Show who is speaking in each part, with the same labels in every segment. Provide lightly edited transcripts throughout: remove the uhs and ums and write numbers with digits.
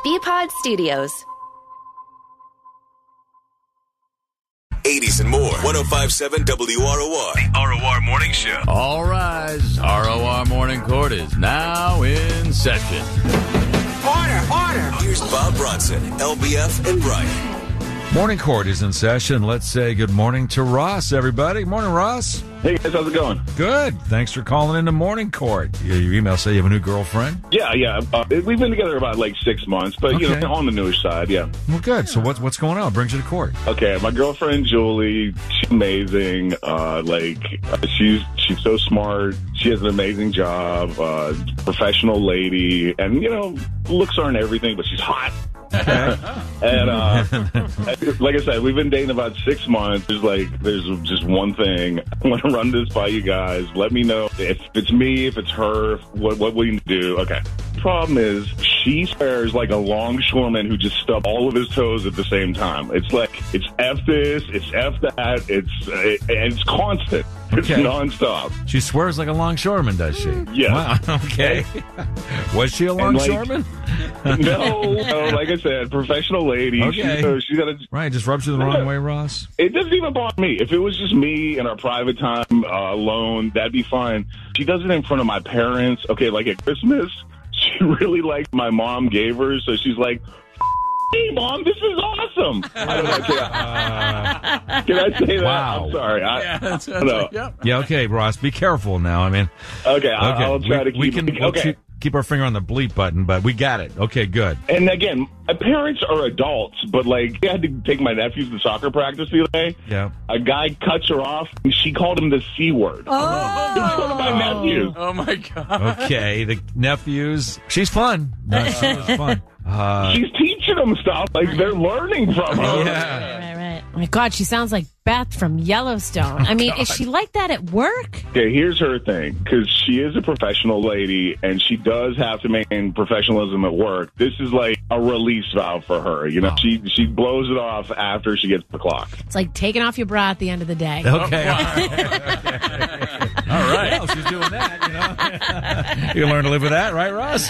Speaker 1: Bpod Studios.
Speaker 2: 80s and more. 105.7 WROR. The ROR Morning Show.
Speaker 3: All rise. ROR Morning Court is now in session.
Speaker 2: Order. Here's Bob Bronson, LBF, and Brian.
Speaker 4: Morning Court is in session. Let's say good morning to Ross, everybody. Morning, Ross.
Speaker 5: Hey, guys, how's it going?
Speaker 4: Good. Thanks for calling into Morning Court. Your email say you have a new girlfriend?
Speaker 5: Yeah. We've been together about 6 months, but,
Speaker 4: Okay.
Speaker 5: On the newish side, yeah.
Speaker 4: Well, good. So what's going on? What brings you to court?
Speaker 5: Okay, my girlfriend, Julie, she's amazing. She's so smart. She has an amazing job, professional lady, and, looks aren't everything, but she's hot.
Speaker 4: Okay.
Speaker 5: And like I said, we've been dating about 6 months. There's just one thing. I want to run this by you guys. Let me know if it's me, if it's her, what we need to do. Okay. Problem is, she swears like a longshoreman who just stubbed all of his toes at the same time. It's F this, it's F that, it's constant. It's
Speaker 4: Okay.
Speaker 5: nonstop.
Speaker 4: She swears like a longshoreman, does she?
Speaker 5: Yeah.
Speaker 4: Wow. Okay. Was she a longshoreman?
Speaker 5: No, like I said, professional lady.
Speaker 4: Okay.
Speaker 5: She's got a...
Speaker 4: Right, just rubs you the wrong way, Ross.
Speaker 5: It doesn't even bother me. If it was just me in our private time alone, that'd be fine. She does it in front of my parents. Okay, like at Christmas, she really liked my mom gave her, so she's like, "Hey, Mom, this is awesome." I don't know. Can I say that?
Speaker 4: Wow.
Speaker 5: I'm sorry. I don't know.
Speaker 4: Yeah, okay, Ross, be careful now. I mean,
Speaker 5: Okay, I'll try to keep
Speaker 4: we'll keep our finger on the bleep button, but we got it. Okay, good.
Speaker 5: And again, my parents are adults, but I had to take my nephews to soccer practice the other day.
Speaker 4: Yeah.
Speaker 5: A guy cuts her off, and she called him the C word. Oh. In front of my nephews.
Speaker 3: Oh, my God.
Speaker 4: Okay, the nephews. She's fun. No, she was fun.
Speaker 5: She's teaching them stuff. They're learning from her.
Speaker 4: Yeah.
Speaker 6: Right. Oh, my God, she sounds like Beth from Yellowstone. I mean, is she like that at work?
Speaker 5: Okay, here's her thing, because she is a professional lady, and she does have to maintain professionalism at work. This is like a release valve for her.
Speaker 4: Wow.
Speaker 5: She blows it off after she gets the clock.
Speaker 6: It's like taking off your bra at the end of the day.
Speaker 4: Okay. All right. Well, she's doing that, You learn to live with that, right, Ross?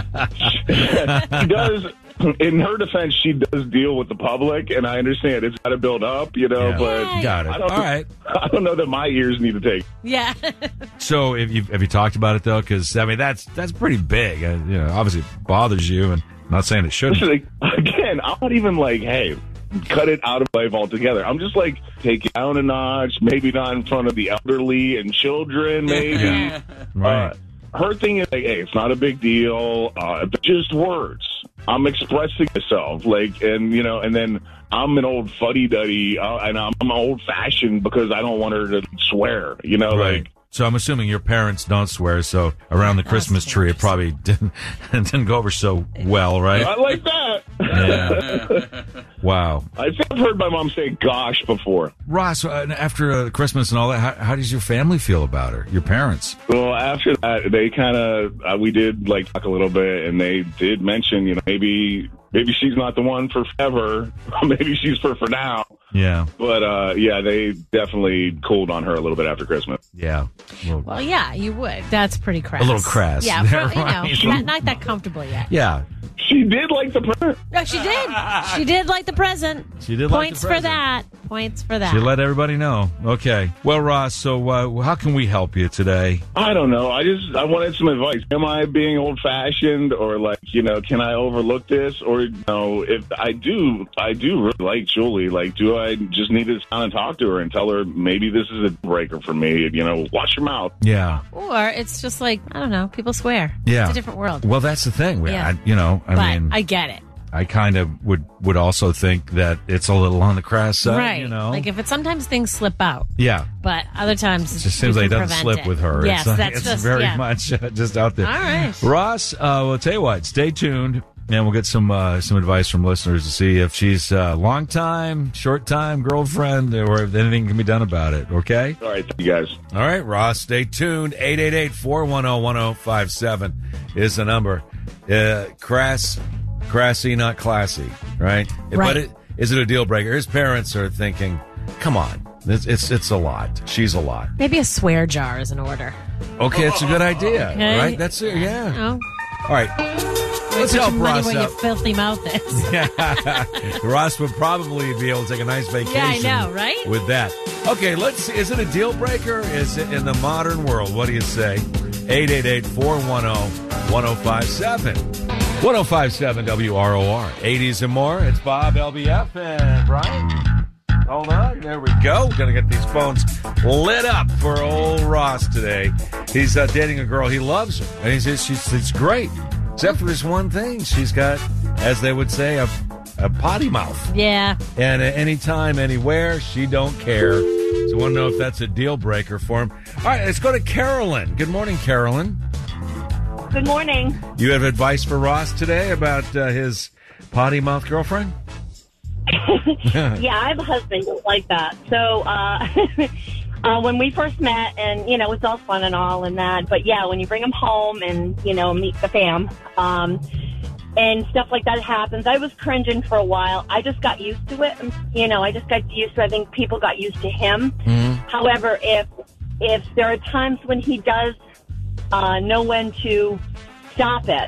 Speaker 5: She does. In her defense, she does deal with the public, and I understand it's got to build up,
Speaker 4: Yeah.
Speaker 5: but
Speaker 4: Got it.
Speaker 5: I don't,
Speaker 4: All right.
Speaker 5: I don't know that my ears need to take.
Speaker 6: Yeah.
Speaker 4: So, have you talked about it though? Because I mean, that's pretty big. Obviously, it bothers you, and I'm not saying it shouldn't.
Speaker 5: Listen, again, I'm not even hey, cut it out of life altogether. I'm just take it down a notch, maybe not in front of the elderly and children, maybe.
Speaker 4: Yeah. Right.
Speaker 5: Her thing is hey, it's not a big deal. Just words. I'm expressing myself, and then I'm an old fuddy-duddy, and I'm old-fashioned because I don't want her to swear,
Speaker 4: Right. So I'm assuming your parents don't swear, so around the Christmas tree it probably didn't go over so well, right?
Speaker 5: I like that.
Speaker 4: Yeah. Wow.
Speaker 5: I think I've heard my mom say "gosh" before.
Speaker 4: Ross, after Christmas and all that, how does your family feel about her? Your parents?
Speaker 5: Well, after that, they kind of we did talk a little bit, and they did mention, maybe she's not the one for forever. Maybe she's for now.
Speaker 4: Yeah.
Speaker 5: But, they definitely cooled on her a little bit after Christmas.
Speaker 4: Yeah.
Speaker 6: Well, yeah, you would. That's pretty crass.
Speaker 4: A little crass.
Speaker 6: Yeah,
Speaker 4: Right.
Speaker 6: not that comfortable yet.
Speaker 4: Yeah.
Speaker 5: She did like the present.
Speaker 6: No, she did. She did like the present.
Speaker 4: She did like the
Speaker 6: Points for
Speaker 4: present.
Speaker 6: that. Points for that.
Speaker 4: She let everybody know. Okay. Well, Ross, so how can we help you today?
Speaker 5: I don't know. I wanted some advice. Am I being old-fashioned, or can I overlook this? Or if I do really like Julie. Do I just need to sit down and talk to her and tell her maybe this is a breaker for me? Watch your mouth.
Speaker 4: Yeah.
Speaker 6: Or it's just I don't know. People swear.
Speaker 4: Yeah.
Speaker 6: It's a different world.
Speaker 4: Well, that's the thing.
Speaker 6: Yeah.
Speaker 4: I
Speaker 6: I get it.
Speaker 4: I kind of would also think that it's a little on the crass side,
Speaker 6: Right. If sometimes things slip out.
Speaker 4: Yeah.
Speaker 6: But other times
Speaker 4: It just seems like it doesn't slip with her.
Speaker 6: Yes,
Speaker 4: it's
Speaker 6: that's
Speaker 4: very much just out there.
Speaker 6: All right.
Speaker 4: Ross, we'll tell you what, stay tuned, and we'll get some advice from listeners to see if she's a long time, short time girlfriend, or if anything can be done about it, okay?
Speaker 5: All right, thank you guys.
Speaker 4: All right, Ross, stay tuned. 888-410-1057 is the number. Crassy, not classy, right?
Speaker 6: Right.
Speaker 4: But is it a deal breaker? His parents are thinking, come on, it's a lot. She's a lot.
Speaker 6: Maybe a swear jar is in order.
Speaker 4: Okay, it's a good idea,
Speaker 6: Okay.
Speaker 4: right? That's it, yeah.
Speaker 6: Oh.
Speaker 4: All right. Let's
Speaker 6: Put
Speaker 4: help
Speaker 6: your money
Speaker 4: Ross
Speaker 6: where your
Speaker 4: out.
Speaker 6: filthy mouth is.
Speaker 4: Ross would probably be able to take a nice vacation.
Speaker 6: Yeah, I know, right?
Speaker 4: With that. Okay, let's see. Is it a deal breaker? Is it in the modern world? What do you say? 888-410-1057. 1057 WROR. 80s and more. It's Bob, LBF, and Brian. Hold on. There we go. We're going to get these phones lit up for old Ross today. He's dating a girl. He loves her. And she's great. Except for this one thing. She's got, as they would say, a potty mouth.
Speaker 6: Yeah.
Speaker 4: And anytime, anywhere, she don't care. So I want to know if that's a deal breaker for him. All right, let's go to Carolyn. Good morning, Carolyn.
Speaker 1: Good morning.
Speaker 4: You have advice for Ross today about his potty mouth girlfriend?
Speaker 1: Yeah, I have a husband just like that. So when we first met, and, you know, it's all fun and all and that. But, yeah, when you bring him home and, you know, meet the fam and stuff like that happens, I was cringing for a while. I just got used to it. You know, I just got used to it. I think people got used to him. Mm-hmm. However, if there are times when he does know when to stop it.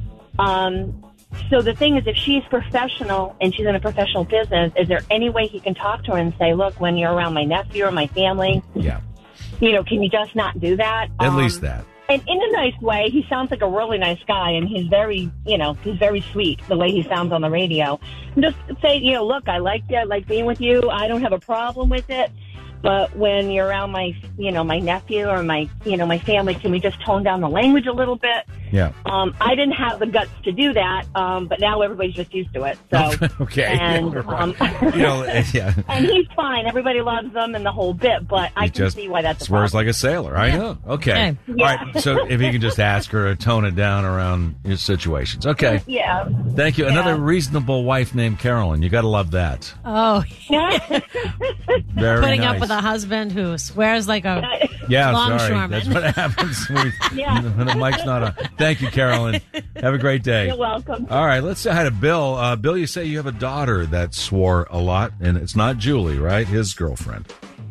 Speaker 1: So the thing is, if she's professional and she's in a professional business, is there any way he can talk to her and say, look, when you're around my nephew or my family,
Speaker 4: yeah,
Speaker 1: you know, can you just not do that?
Speaker 4: At least that.
Speaker 1: And in a nice way, he sounds like a really nice guy, and he's very, you know, he's very sweet, the way he sounds on the radio. And just say, you know, look, I like you, I like being with you, I don't have a problem with it. But when you're around my, you know, my nephew or my, you know, my family, can we just tone down the language a little bit?
Speaker 4: Yeah.
Speaker 1: I didn't have the guts to do that, but now everybody's just used to it. So
Speaker 4: okay.
Speaker 1: And
Speaker 4: you know, yeah.
Speaker 1: and he's fine. Everybody loves him and the whole bit, but I can see why that's a
Speaker 4: swears
Speaker 1: problem.
Speaker 4: like a sailor. I know. Okay.
Speaker 1: Yeah.
Speaker 4: All right. So if you can just ask her to tone it down around your situations. Okay.
Speaker 1: Yeah.
Speaker 4: Thank you.
Speaker 1: Yeah.
Speaker 4: Another reasonable wife named Carolyn. You got to love that.
Speaker 6: Oh,
Speaker 4: Very
Speaker 6: putting
Speaker 4: nice.
Speaker 6: up with a husband who swears like a
Speaker 4: Yeah, sorry.
Speaker 6: longshoreman.
Speaker 4: That's what happens when
Speaker 1: Yeah.
Speaker 4: the mic's not on. Thank you, Carolyn. Have a great day.
Speaker 1: You're welcome.
Speaker 4: All right, let's say hi to Bill. Bill, you say you have a daughter that swore a lot, and it's not Julie, right? His girlfriend.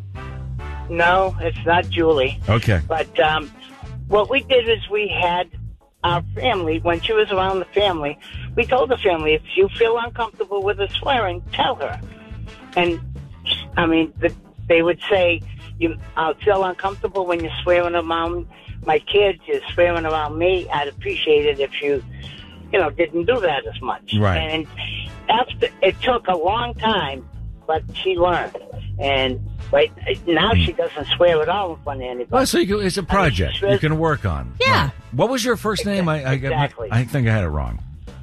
Speaker 7: No, it's not Julie.
Speaker 4: Okay.
Speaker 7: But what we did is we had our family, when she was around the family, we told the family, if you feel uncomfortable with her swearing, tell her. And, I mean, they would say, I'll feel uncomfortable when you're swearing around my kids, you're swearing around me. I'd appreciate it if you didn't do that as much.
Speaker 4: Right.
Speaker 7: And it took a long time, but she learned. And right now she doesn't swear at all in front of anybody.
Speaker 4: Well, so it's a project you can work on.
Speaker 6: Yeah.
Speaker 4: Right. What was your first name?
Speaker 7: Exactly.
Speaker 4: I think I had it wrong.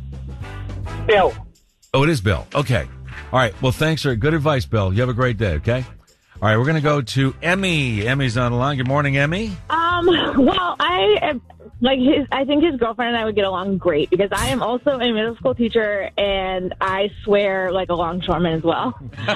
Speaker 7: Bill.
Speaker 4: Oh, it is Bill. Okay. All right. Well, thanks for good advice, Bill. You have a great day, okay? All right, we're going to go to Emmy. Emmy's on the line. Good morning, Emmy.
Speaker 8: Well, I think his girlfriend and I would get along great because I am also a middle school teacher and I swear like a longshoreman as well.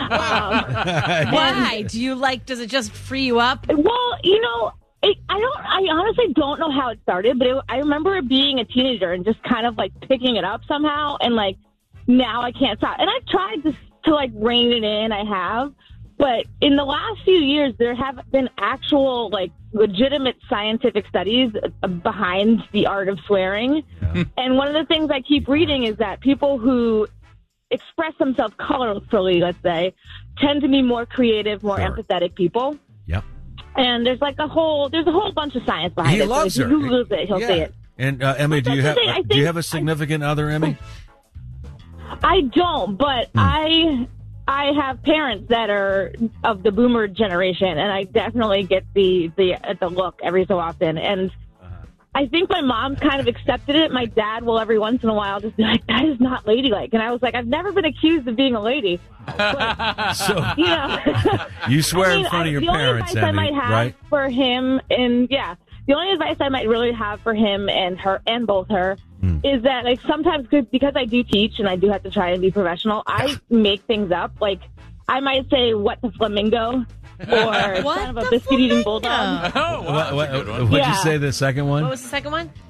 Speaker 6: Why? Does it just free you up?
Speaker 8: Well, I honestly don't know how it started, but I remember being a teenager and just kind of like picking it up somehow. And like now I can't stop. And I've tried to like rein it in. I have. But in the last few years, there have been actual, like, legitimate scientific studies behind the art of swearing. Yeah. And one of the things I keep reading is that people who express themselves colorfully, let's say, tend to be more creative, more empathetic people.
Speaker 4: Yep.
Speaker 8: And there's a whole bunch of science behind it.
Speaker 4: He loves her.
Speaker 8: If you Google it, he'll say it.
Speaker 4: And Emmy, do you have a significant other, Emmy?
Speaker 8: I don't, but I have parents that are of the boomer generation, and I definitely get the look every so often. And I think my mom kind of accepted it. My dad will every once in a while just be like, that is not ladylike. And I was like, I've never been accused of being a lady. But,
Speaker 4: so, you swear in front of your parents, Emmy,
Speaker 8: I might have
Speaker 4: right?
Speaker 8: for him, and the only advice I might really have for him and her and both her is that, like, sometimes because I do teach and I do have to try and be professional, I make things up. Like, I might say, what the flamingo? Or kind of a biscuit-eating bulldog.
Speaker 4: What'd you say the second one?
Speaker 6: What was the second one?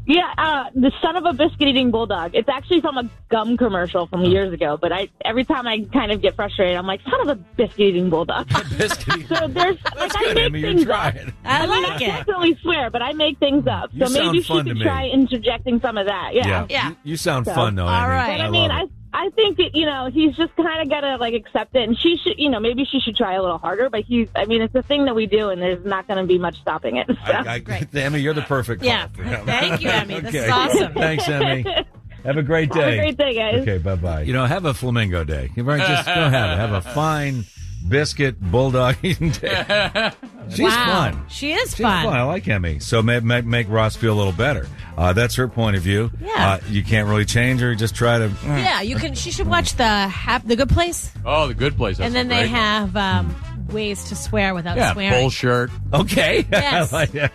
Speaker 8: Yeah, the son of a biscuit-eating bulldog. It's actually from a gum commercial from years ago, but every time I kind of get frustrated, I'm like, son of a biscuit-eating bulldog.
Speaker 4: Biscuit.
Speaker 8: So there's,
Speaker 4: That's
Speaker 8: I
Speaker 4: good,
Speaker 8: make
Speaker 4: Emmy. You're
Speaker 8: things
Speaker 4: trying.
Speaker 8: up.
Speaker 6: I
Speaker 8: mean,
Speaker 6: like
Speaker 8: I
Speaker 6: it.
Speaker 8: definitely swear, but I make things up.
Speaker 4: You
Speaker 8: So maybe
Speaker 4: sound
Speaker 8: she
Speaker 4: fun to
Speaker 8: could
Speaker 4: me.
Speaker 8: try interjecting some of that. Yeah.
Speaker 6: Yeah.
Speaker 4: You sound fun, though,
Speaker 6: All
Speaker 4: Emmy.
Speaker 6: right.
Speaker 8: But I
Speaker 4: I
Speaker 8: mean,
Speaker 4: love it.
Speaker 8: I think that, he's just kind of got to, accept it. And she should, maybe she should try a little harder. But it's a thing that we do, and there's not going to be much stopping it. So.
Speaker 4: Emmy, you're the perfect call
Speaker 6: Yeah.
Speaker 4: for him.
Speaker 6: Thank you, Emmy. This is
Speaker 4: Okay.
Speaker 6: awesome.
Speaker 4: Thanks, Emmy. Have a great day.
Speaker 8: Have a great day, guys.
Speaker 4: Okay, bye-bye. Have a flamingo day. Just go have it. Have a fine biscuit bulldog eating day. She's
Speaker 6: Wow.
Speaker 4: fun.
Speaker 6: She is
Speaker 4: She's
Speaker 6: fun.
Speaker 4: I like Emmy. So make Ross feel a little better. That's her point of view.
Speaker 6: Yeah.
Speaker 4: You can't really change her. Just try to.
Speaker 6: Yeah, you can. She should watch the Good Place,
Speaker 3: Oh, the good place.
Speaker 6: and then they have ways to swear without
Speaker 3: yeah,
Speaker 6: swearing.
Speaker 3: bull shirt.
Speaker 4: Okay.
Speaker 6: Yes.
Speaker 4: I like that.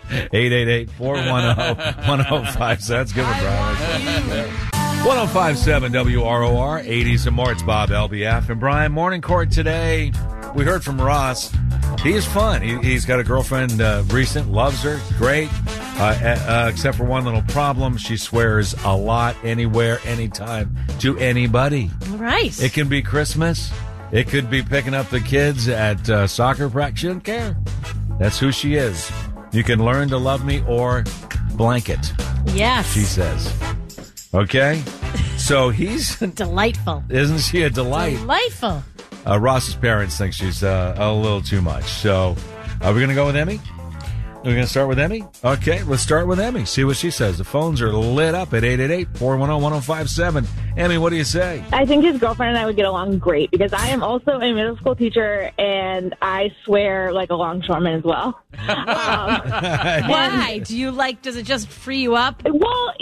Speaker 4: 888-410-1057. That's good one, Brian. 1057 WROR, 80s and more. It's Bob LBF and Brian. Morning Court today. We heard from Ross. He is fun. He's got a girlfriend, recent, loves her, great. Except for one little problem. She swears a lot, anywhere, anytime, to anybody.
Speaker 6: Right.
Speaker 4: It can be Christmas. It could be picking up the kids at soccer practice. She doesn't care. That's who she is. You can learn to love me or blanket,
Speaker 6: Yes.
Speaker 4: she says. Okay? So he's...
Speaker 6: Delightful.
Speaker 4: Isn't she a delight?
Speaker 6: Delightful.
Speaker 4: Ross's parents think she's a little too much. So are we going to go with Emmy? We're going to start with Emmy? Okay, let's start with Emmy. See what she says. The phones are lit up at 888-410-1057. Emmy, what do you say?
Speaker 8: I think his girlfriend and I would get along great because I am also a middle school teacher and I swear like a longshoreman as well.
Speaker 6: Why? Does it just free you up?
Speaker 8: Well,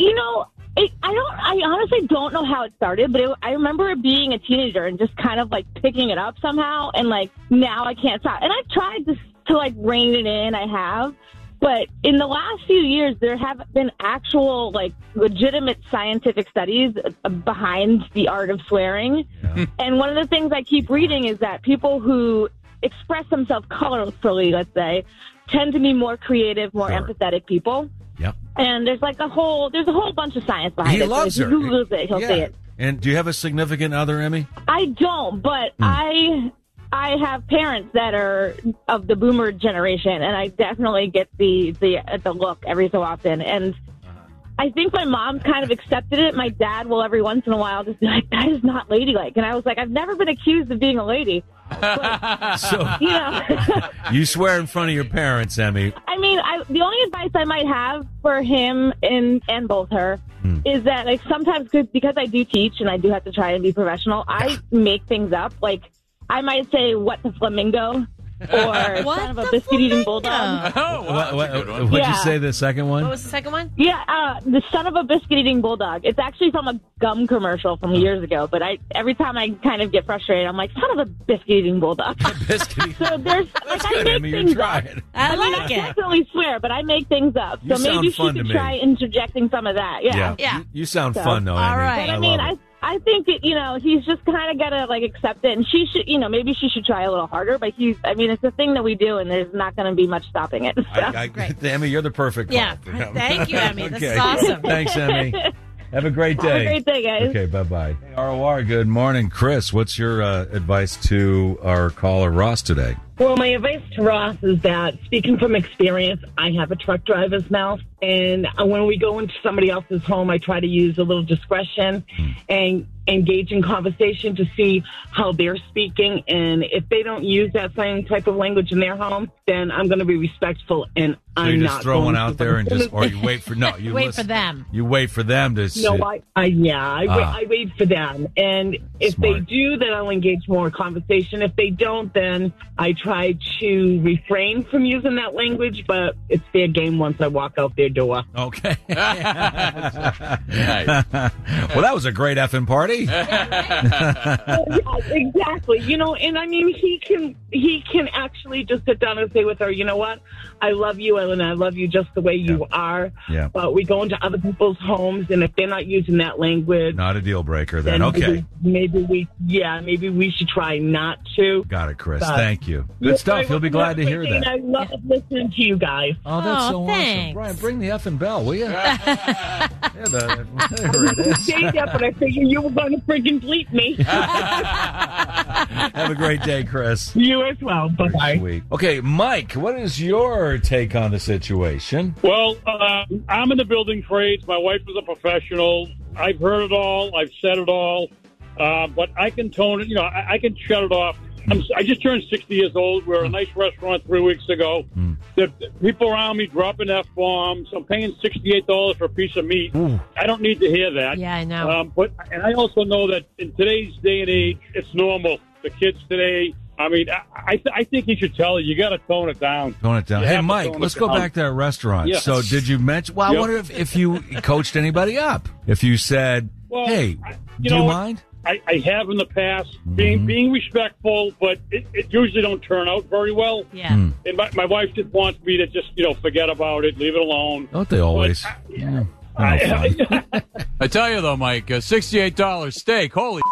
Speaker 8: I honestly don't know how it started, but I remember being a teenager and just kind of picking it up somehow. And now I can't stop. And I've tried to rein it in. I have. But in the last few years, there have been actual, legitimate scientific studies behind the art of swearing. Yeah. And one of the things I keep reading is that people who express themselves colorfully, let's say, tend to be more creative, more empathetic people.
Speaker 4: Yep.
Speaker 8: And there's a whole bunch of science behind it.
Speaker 4: He loves her.
Speaker 8: If you Google it, he'll see it.
Speaker 4: And do you have a significant other, Emmy?
Speaker 8: I don't, but I have parents that are of the boomer generation, and I definitely get the look every so often. And I think my mom's kind of accepted it. My dad will every once in a while just be like, that is not ladylike. And I was like, I've never been accused of being a lady. But,
Speaker 4: So you swear in front of your parents, Emmy.
Speaker 8: I mean, the only advice I might have for him and both her is that sometimes because I do teach and I do have to try and be professional, I make things up. I might say, what the flamingo? Or son of a biscuit-eating bulldog.
Speaker 3: Oh,
Speaker 4: What'd you say, the second one?
Speaker 6: What was the second one?
Speaker 8: Yeah, the son of a biscuit-eating bulldog. It's actually from a gum commercial from years ago, but every time I kind of get frustrated, I'm like, son of a biscuit-eating bulldog.
Speaker 4: Biscuit.
Speaker 8: So there's,
Speaker 4: That's
Speaker 8: I
Speaker 4: good,
Speaker 8: make
Speaker 4: Emmy. You're
Speaker 8: things up.
Speaker 4: trying.
Speaker 6: I
Speaker 8: I
Speaker 6: like it.
Speaker 8: definitely swear, but I make things up.
Speaker 4: You
Speaker 8: So
Speaker 4: sound
Speaker 8: maybe she
Speaker 4: fun to
Speaker 8: could
Speaker 4: me.
Speaker 8: try interjecting some of that. Yeah.
Speaker 6: Yeah.
Speaker 4: You sound
Speaker 8: So,
Speaker 4: fun, though, Emmy.
Speaker 6: all right.
Speaker 8: But
Speaker 4: I
Speaker 8: I mean,
Speaker 4: love it.
Speaker 8: I think that, he's just kind of got to accept it, and she should, maybe she should try a little harder. But it's a thing that we do, and there's not going to be much stopping it. So.
Speaker 4: Emmy, you're the perfect
Speaker 6: Yeah.
Speaker 4: call for him.
Speaker 6: Thank you, Emmy. This
Speaker 4: Okay.
Speaker 6: is awesome.
Speaker 4: Thanks, Emmy. Have a great day.
Speaker 8: Have a great day, guys.
Speaker 4: Okay, bye-bye. Hey, ROR, good morning. Chris, what's your advice to our caller, Ross, today?
Speaker 9: Well, my advice to Ross is that, speaking from experience, I have a truck driver's mouth, and when we go into somebody else's home, I try to use a little discretion and engage in conversation to see how they're speaking, and if they don't use that same type of language in their home, then I'm going to be respectful, and
Speaker 4: So
Speaker 9: I'm
Speaker 4: you
Speaker 9: not
Speaker 4: just throw one
Speaker 9: going
Speaker 4: out
Speaker 9: to-
Speaker 4: there or you wait for, no, you
Speaker 6: Wait
Speaker 4: listen.
Speaker 6: for them.
Speaker 4: You wait for them to
Speaker 9: No, I wait for them. And if
Speaker 4: Smart.
Speaker 9: they do, then I'll engage more conversation. If they don't, then I try to refrain from using that language, but it's fair game once I walk out their door.
Speaker 4: Okay.
Speaker 3: Nice.
Speaker 4: Well, that was a great effing party.
Speaker 9: Yeah, exactly. And I mean, he can actually just sit down and say with her, you know what? I love you, and I love you just the way you are.
Speaker 4: Yeah.
Speaker 9: But we go into other people's homes, and if they're not using that language,
Speaker 4: Not a deal breaker then.
Speaker 9: then
Speaker 4: Okay.
Speaker 9: maybe we should try not to.
Speaker 4: Got it, Chris.
Speaker 9: But-
Speaker 4: Thank you. Good stuff. He'll be glad to hear that.
Speaker 9: I love listening to you guys.
Speaker 4: Oh, that's
Speaker 6: Oh,
Speaker 4: so
Speaker 6: thanks.
Speaker 4: awesome. Brian, bring the effing bell, will you? Yeah, there it is.
Speaker 9: Say that, but I figured you were going to freaking bleep me.
Speaker 4: Have a great day, Chris.
Speaker 9: You as well. Bye-bye.
Speaker 4: Sweet. Okay, Mike, what is your take on the situation?
Speaker 10: Well, I'm in the building trades. My wife is a professional. I've heard it all. I've said it all. But I can tone it. You know, I can shut it off. I just turned 60 years old. We were at a nice restaurant 3 weeks ago. The people around me dropping F-bombs. I'm paying $68 for a piece of meat. I don't need to hear that.
Speaker 6: Yeah, I know.
Speaker 10: And I also know that in today's day and age, it's normal. The kids today, I mean, I think you should tell you got to tone it down.
Speaker 4: Tone it down.
Speaker 10: You
Speaker 4: Hey,
Speaker 10: have to
Speaker 4: Mike,
Speaker 10: tone
Speaker 4: let's
Speaker 10: it
Speaker 4: go
Speaker 10: down.
Speaker 4: back to that restaurant.
Speaker 10: Yes.
Speaker 4: So did you mention, well, I
Speaker 10: Yep.
Speaker 4: wonder if you coached anybody up. If you said,
Speaker 10: Well,
Speaker 4: hey,
Speaker 10: you
Speaker 4: do you
Speaker 10: know,
Speaker 4: mind?
Speaker 10: I have in the past, being respectful, but it usually don't turn out very well.
Speaker 6: Yeah.
Speaker 10: And my wife just wants me to just, forget about it, leave it alone.
Speaker 4: Don't they always?
Speaker 10: But,
Speaker 3: I tell you though, Mike, $68 steak. Holy.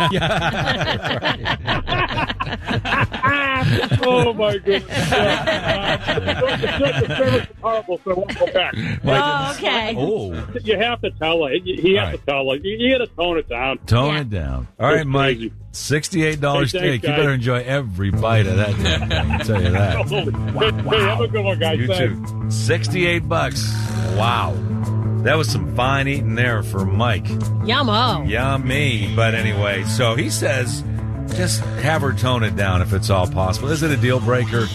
Speaker 10: Oh, my goodness. The service is horrible, so I won't go back.
Speaker 6: Oh, okay.
Speaker 4: Oh,
Speaker 10: You have to tell her. You have to tell her. You got to tone it down.
Speaker 4: tone
Speaker 6: Yeah.
Speaker 4: it down. All right,
Speaker 10: It's
Speaker 4: Mike,
Speaker 10: crazy.
Speaker 4: $68
Speaker 10: Hey,
Speaker 4: steak.
Speaker 10: thanks,
Speaker 4: You better
Speaker 10: guys.
Speaker 4: enjoy every bite of that damn thing, I'll tell you that.
Speaker 10: Hey, have a good one, guys.
Speaker 4: You
Speaker 10: Thanks.
Speaker 4: too. $68. Wow. That was some fine eating there for Mike.
Speaker 6: Yummo.
Speaker 4: Yummy. But anyway, so he says just have her tone it down if it's all possible. Is it a deal breaker?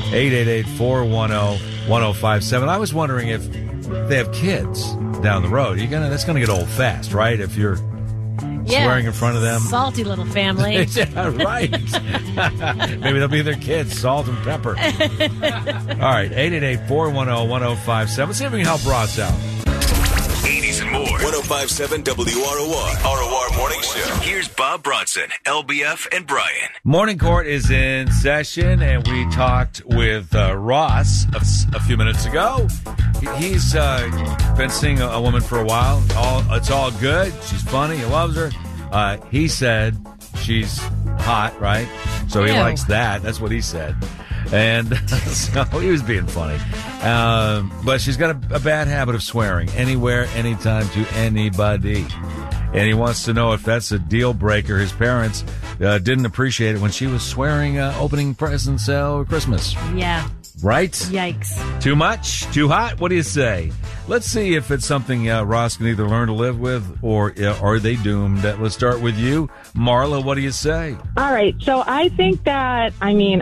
Speaker 4: 888-410-1057. I was wondering if they have kids down the road. That's gonna get old fast, right? If you're
Speaker 6: Yeah.
Speaker 4: swearing in front of them.
Speaker 6: Salty little family.
Speaker 4: Yeah, right. Maybe they'll be their kids, salt and pepper. All right, 888-410-1057. See if we can help Ross out.
Speaker 2: 80s and more. 1057 WROR. ROR Morning Show. Here's Bob Bronson, LBF, and Brian.
Speaker 4: Morning Court is in session, and we talked with Ross a few minutes ago. He's been seeing a woman for a while. It's all good. She's funny. He loves her. He said she's hot, right? So he
Speaker 6: Ew.
Speaker 4: likes that. That's what he said. And so he was being funny. But she's got a bad habit of swearing anywhere, anytime, to anybody. And he wants to know if that's a deal breaker. His parents didn't appreciate it when she was swearing opening presents over Christmas.
Speaker 6: Yeah.
Speaker 4: Right?
Speaker 6: Yikes.
Speaker 4: Too much? Too hot? What do you say? Let's see if it's something Ross can either learn to live with or are they doomed. Let's start with you. Marla, what do you say?
Speaker 8: All right. So I think that,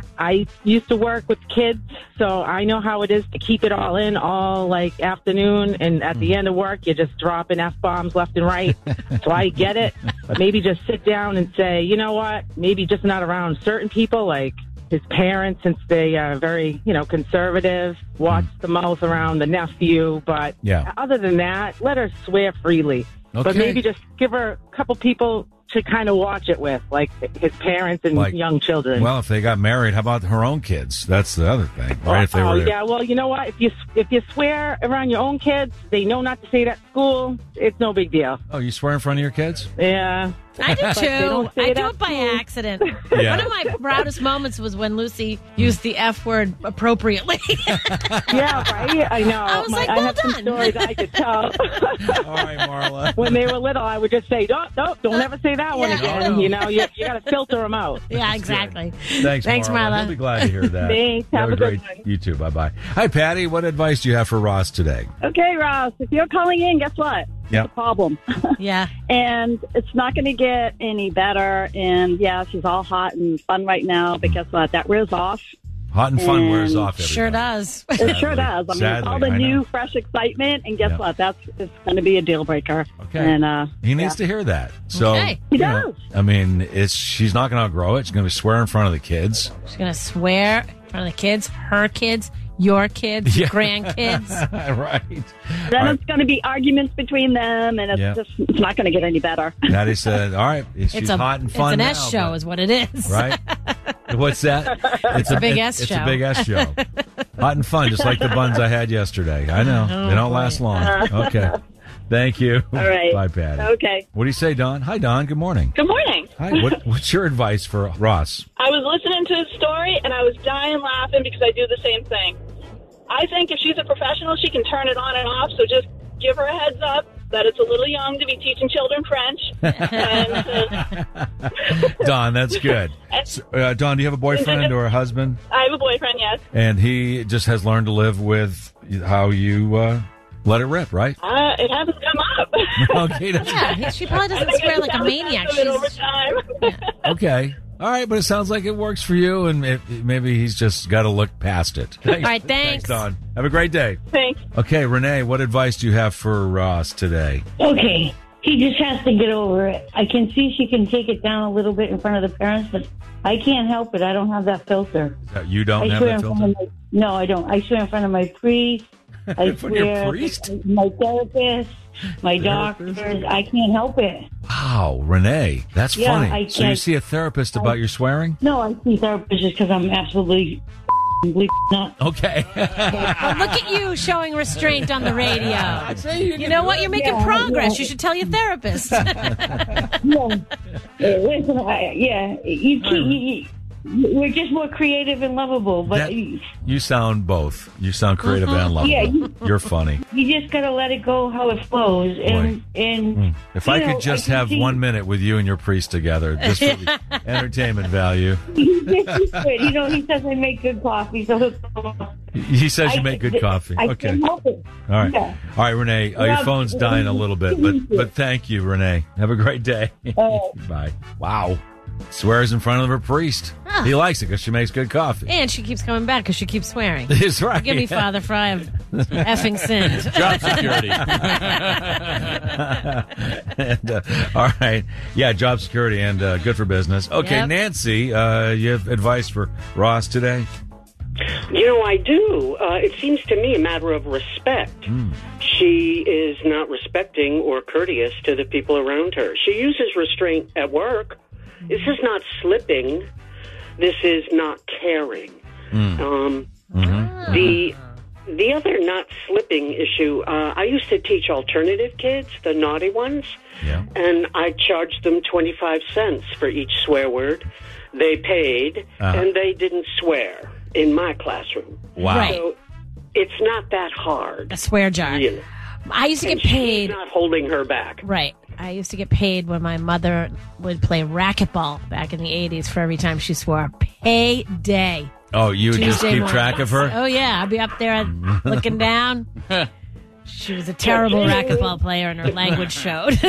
Speaker 8: I used to work with kids, so I know how it is to keep it all in all like afternoon. And at the end of work, you're just dropping F-bombs left and right. So I get it. But maybe just sit down and say, you know what? Maybe just not around certain people, like his parents, since they are very, conservative, watch the mouth around the nephew. But
Speaker 4: Yeah.
Speaker 8: other than that, let her swear freely. But
Speaker 4: Okay.
Speaker 8: maybe just give her a couple people to kind of watch it with, like his parents and
Speaker 4: Like-
Speaker 8: young children.
Speaker 4: Well, if they got married, how about her own kids? That's the other thing, right? If they were
Speaker 8: yeah. Well, you know what? If you swear around your own kids, they know not to say it at school. It's no big deal.
Speaker 4: Oh, you swear in front of your kids?
Speaker 8: Yeah.
Speaker 6: I do
Speaker 8: But they
Speaker 6: too.
Speaker 8: don't say
Speaker 6: I
Speaker 8: it
Speaker 6: do
Speaker 8: at
Speaker 6: it by
Speaker 8: school.
Speaker 6: accident.
Speaker 4: Yeah.
Speaker 6: One of my proudest moments was when Lucy used the F word appropriately.
Speaker 8: Yeah, right? I know.
Speaker 6: I was like,
Speaker 8: I
Speaker 6: well
Speaker 8: have some
Speaker 6: done.
Speaker 8: stories I could tell.
Speaker 4: All right, Marla.
Speaker 8: When they were little, I would just say, don't ever say that one
Speaker 6: Yeah.
Speaker 8: again.
Speaker 6: No.
Speaker 8: You got to filter them out.
Speaker 6: Yeah, exactly.
Speaker 4: Thanks,
Speaker 6: Marla.
Speaker 4: He'll be glad to hear that.
Speaker 8: Thanks. Have a
Speaker 4: great.
Speaker 8: good one.
Speaker 4: You too. Bye-bye. Hi, Patty. What advice do you have for Ross today?
Speaker 11: Okay, Ross, if you're calling in, guess what?
Speaker 4: Yeah.
Speaker 11: It's a problem.
Speaker 6: Yeah.
Speaker 11: And it's not going to get any better. And yeah, she's all hot and fun right now, but guess what? That wears off.
Speaker 4: Hot and fun
Speaker 11: And
Speaker 4: wears off. Everybody.
Speaker 6: Sure does.
Speaker 11: It sure does. I mean,
Speaker 4: Sadly,
Speaker 11: all the
Speaker 4: I know.
Speaker 11: new, fresh excitement. And guess
Speaker 4: Yeah.
Speaker 11: what? It's going to be a deal breaker.
Speaker 4: Okay.
Speaker 11: And
Speaker 4: He needs to hear that. So,
Speaker 6: Okay.
Speaker 11: He
Speaker 4: you know,
Speaker 11: does.
Speaker 4: I mean, she's not going to outgrow it. She's going to swear in front of the kids.
Speaker 6: She's going to swear in front of the kids, her kids, your kids, your grandkids.
Speaker 4: Right.
Speaker 11: Then
Speaker 4: All right.
Speaker 11: it's going to be arguments between them, and it's not going to get any better.
Speaker 4: Patty said, all right, she's hot and fun
Speaker 6: It's an
Speaker 4: now,
Speaker 6: S show
Speaker 4: but-
Speaker 6: is what it is.
Speaker 4: Right? What's that?
Speaker 6: It's a big S
Speaker 4: It's
Speaker 6: show.
Speaker 4: a big S show. Hot and fun, just like the buns I had yesterday. I know.
Speaker 6: Oh,
Speaker 4: they don't
Speaker 6: boy.
Speaker 4: last long. Okay. Thank you.
Speaker 11: All right.
Speaker 4: Bye, Patty.
Speaker 11: Okay.
Speaker 4: What do you say, Don? Hi, Don. Good morning.
Speaker 12: Good morning.
Speaker 4: Hi. What's your advice for Ross?
Speaker 12: I was listening to his story and I was dying laughing because I do the same thing.
Speaker 11: I think if she's a professional, she can turn it on and off. So just give her a heads up that it's a little young to be teaching children French.
Speaker 4: Don, that's good. Don, do you have a boyfriend or a husband?
Speaker 11: I have a boyfriend, yes.
Speaker 4: And he just has learned to live with how you let it rip, right?
Speaker 11: It hasn't come up.
Speaker 4: Okay,
Speaker 6: she probably doesn't swear like a maniac.
Speaker 11: Over time.
Speaker 4: Okay. All right, but it sounds like it works for you, and maybe he's just got to look past it.
Speaker 6: All right, thanks.
Speaker 4: Thanks, Don. Have a great day.
Speaker 11: Thanks.
Speaker 4: Okay, Renee, what advice do you have for Ross today?
Speaker 12: Okay, he just has to get over it. I can see she can take it down a little bit in front of the parents, but I can't help it. I don't have that filter.
Speaker 4: You don't have that filter?
Speaker 12: No, I don't. I swear in front of my priest. I swear my therapist, my doctors. I can't help it.
Speaker 4: Wow, Renee, that's funny. So you see a therapist about your swearing?
Speaker 12: No, I see therapists just because I'm absolutely nuts.
Speaker 4: Okay.
Speaker 6: Well, look at you showing restraint on the radio. You know what? You're making progress. You should tell your therapist.
Speaker 12: Listen, we're just more creative and lovable. But
Speaker 4: you sound both. You sound creative and lovable.
Speaker 12: Yeah,
Speaker 4: you're funny.
Speaker 12: You just got to let it go how it flows. And
Speaker 4: if I could just have 1 minute with you and your priest together, just for the entertainment value.
Speaker 12: He's good. You know, he says I make good coffee, so
Speaker 4: he says you make good coffee.
Speaker 12: I
Speaker 4: Okay.
Speaker 12: can't help it.
Speaker 4: All right.
Speaker 12: Yeah.
Speaker 4: All right, Renee. Your phone's dying a little bit, but thank you, Renee. Have a great day. Bye. Wow. Swears in front of her priest.
Speaker 6: Huh.
Speaker 4: He likes it because she makes good coffee.
Speaker 6: And she keeps coming back because she keeps swearing.
Speaker 4: That's right.
Speaker 6: Give me Father Fry of effing sinned.
Speaker 4: Job security. And, all right. Yeah, job security and good for business. Okay,
Speaker 13: Yep.
Speaker 4: Nancy, you have advice for Ross today?
Speaker 13: You know, I do. It seems to me a matter of respect. She is not respecting or courteous to the people around her. She uses restraint at work. This is not slipping. This is not caring. The other not slipping issue, I used to teach alternative kids, the naughty ones, and I charged them 25 cents for each swear word. They paid, and they didn't swear in my classroom.
Speaker 4: Wow.
Speaker 6: Right.
Speaker 13: So it's not that hard.
Speaker 6: A swear jar.
Speaker 13: You know.
Speaker 6: I used to get paid.
Speaker 13: She's not holding her back.
Speaker 6: Right. I used to get paid when my mother would play racquetball back in the 80s for every time she swore. Payday.
Speaker 4: Oh, you would just
Speaker 6: Tuesday
Speaker 4: keep
Speaker 6: morning.
Speaker 4: track of her?
Speaker 6: Oh, yeah. I'd be up there looking down. She was a terrible racquetball player, and her language showed.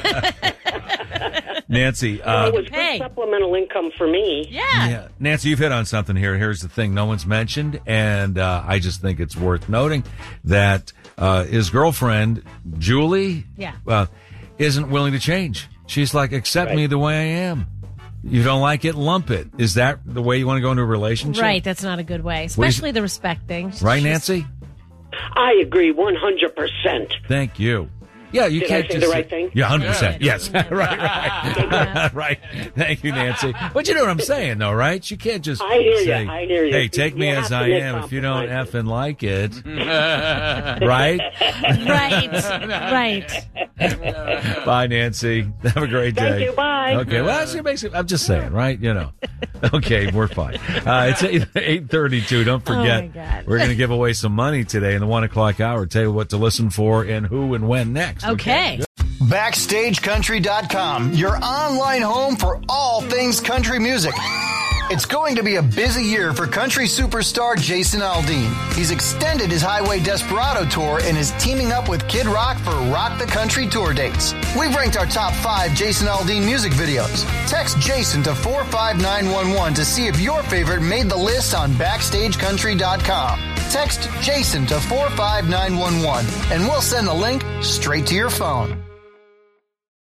Speaker 4: Nancy.
Speaker 13: It was good supplemental income for me.
Speaker 6: Yeah.
Speaker 4: Nancy, you've hit on something here. Here's the thing no one's mentioned, and I just think it's worth noting that his girlfriend, Julie, isn't willing to change. She's like, accept me the way I am. You don't like it, lump it. Is that the way you want to go into a relationship?
Speaker 6: Right. That's not a good way, especially the respect thing.
Speaker 4: Right, Nancy?
Speaker 13: I agree 100%.
Speaker 4: Thank you. Yeah, you
Speaker 13: Did
Speaker 4: can't
Speaker 13: I say
Speaker 4: just
Speaker 13: the right thing?
Speaker 4: Yeah, 100%. Yes. right. Right. Thank you, Nancy. But you know what I'm saying, though, right? You can't just
Speaker 13: I hear
Speaker 4: say,
Speaker 13: you. I hear you.
Speaker 4: hey, take me
Speaker 13: You
Speaker 4: as
Speaker 13: have to
Speaker 4: I
Speaker 13: make
Speaker 4: am. If you don't effing like it.
Speaker 6: Right?
Speaker 4: Right. Bye, Nancy. Have a great day.
Speaker 13: Thank you. Bye.
Speaker 4: Okay. Well, I'm just saying, right? You know. Okay, we're fine. It's 8:32. Don't forget, we're going to give away some money today in the 1 o'clock hour. Tell you what to listen for and who and when next.
Speaker 6: Okay.
Speaker 14: BackstageCountry.com, your online home for all things country music. It's going to be a busy year for country superstar Jason Aldean. He's extended his Highway Desperado tour and is teaming up with Kid Rock for Rock the Country tour dates. We've ranked our top 5 Jason Aldean music videos. Text Jason to 45911 to see if your favorite made the list on BackstageCountry.com. Text Jason to 45911 and we'll send the link straight to your phone.